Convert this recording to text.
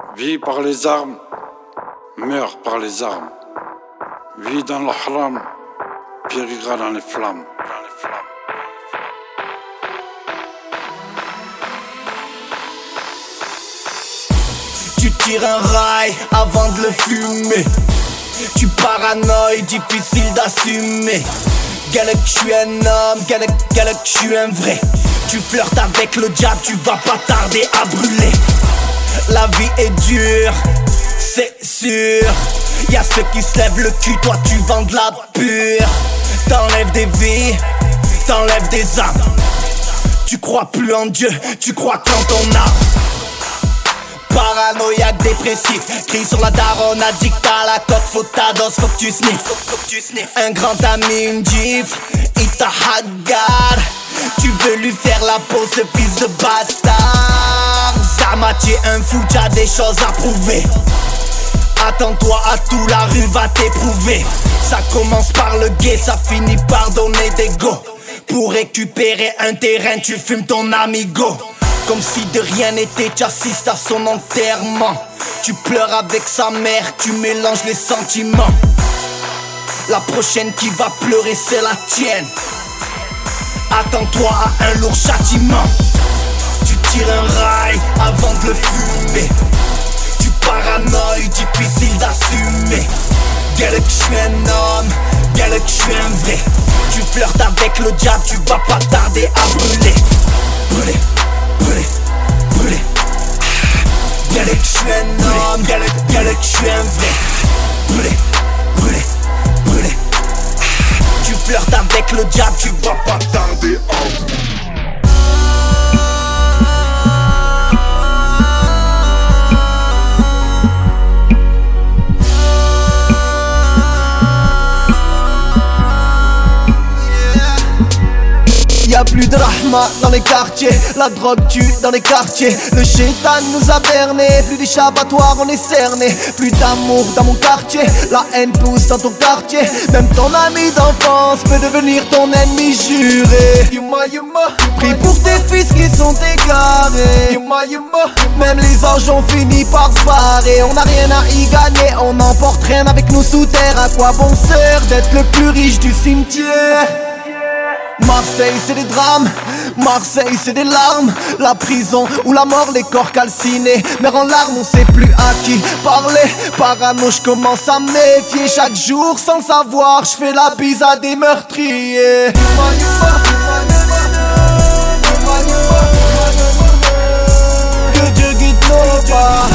Vis par les armes, meurs par les armes. Vis dans le haram, périra dans les flammes. Tu tires un rail avant de le fumer. Tu paranoïes, difficile d'assumer. Galek, je suis un homme, galek, je suis un vrai. Tu flirtes avec le diable, tu vas pas tarder à brûler. La vie est dure, c'est sûr. Y'a ceux qui se lèvent le cul, toi tu vends de la pure. T'enlèves des vies, t'enlèves des âmes. Tu crois plus en Dieu, tu crois qu'en ton âme. Paranoïaque, dépressif, crie sur la daronne, addict à la coque, faut ta dose, faut que tu sniffes. Un grand ami, une gifle, il t'a hagarde. Tu veux lui faire la peau, ce fils de bâtard. Zama, tu es un fou, t'as des choses à prouver. Attends-toi à tout, la rue va t'éprouver. Ça commence par le guet, ça finit par donner des go. Pour récupérer un terrain, tu fumes ton amigo. Comme si de rien n'était, tu assistes à son enterrement. Tu pleures avec sa mère, tu mélanges les sentiments. La prochaine qui va pleurer, c'est la tienne. Attends-toi à un lourd châtiment. Tu tires un rail avant de le fumer. Tu paranoïes, difficile d'assumer. Galek, je suis un homme, galek, je suis un vrai. Tu flirtes avec le diable, tu vas pas tarder à brûler. Brûler. Brûler. Galek, je suis un homme, galek, je suis un vrai. Brûler. Tu flirtes avec le diable, tu vas pas tarder à brûler. Y'a plus de rahma dans les quartiers, la drogue tue dans les quartiers. Le shaitan nous a bernés, plus d'échappatoire, on est cerné. Plus d'amour dans mon quartier, la haine pousse dans ton quartier. Même ton ami d'enfance peut devenir ton ennemi juré. Prie pour tes fils qui sont égarés. Même les anges ont fini par se barrer. On n'a rien à y gagner, on n'emporte rien avec nous sous terre. À quoi bon sert d'être le plus riche du cimetière? Marseille c'est des drames, Marseille c'est des larmes. La prison ou la mort, les corps calcinés. Mère en larmes, on sait plus à qui parler. Parano, je commence à me méfier. Chaque jour sans savoir, je fais la bise à des meurtriers. Que Dieu guide nos pas.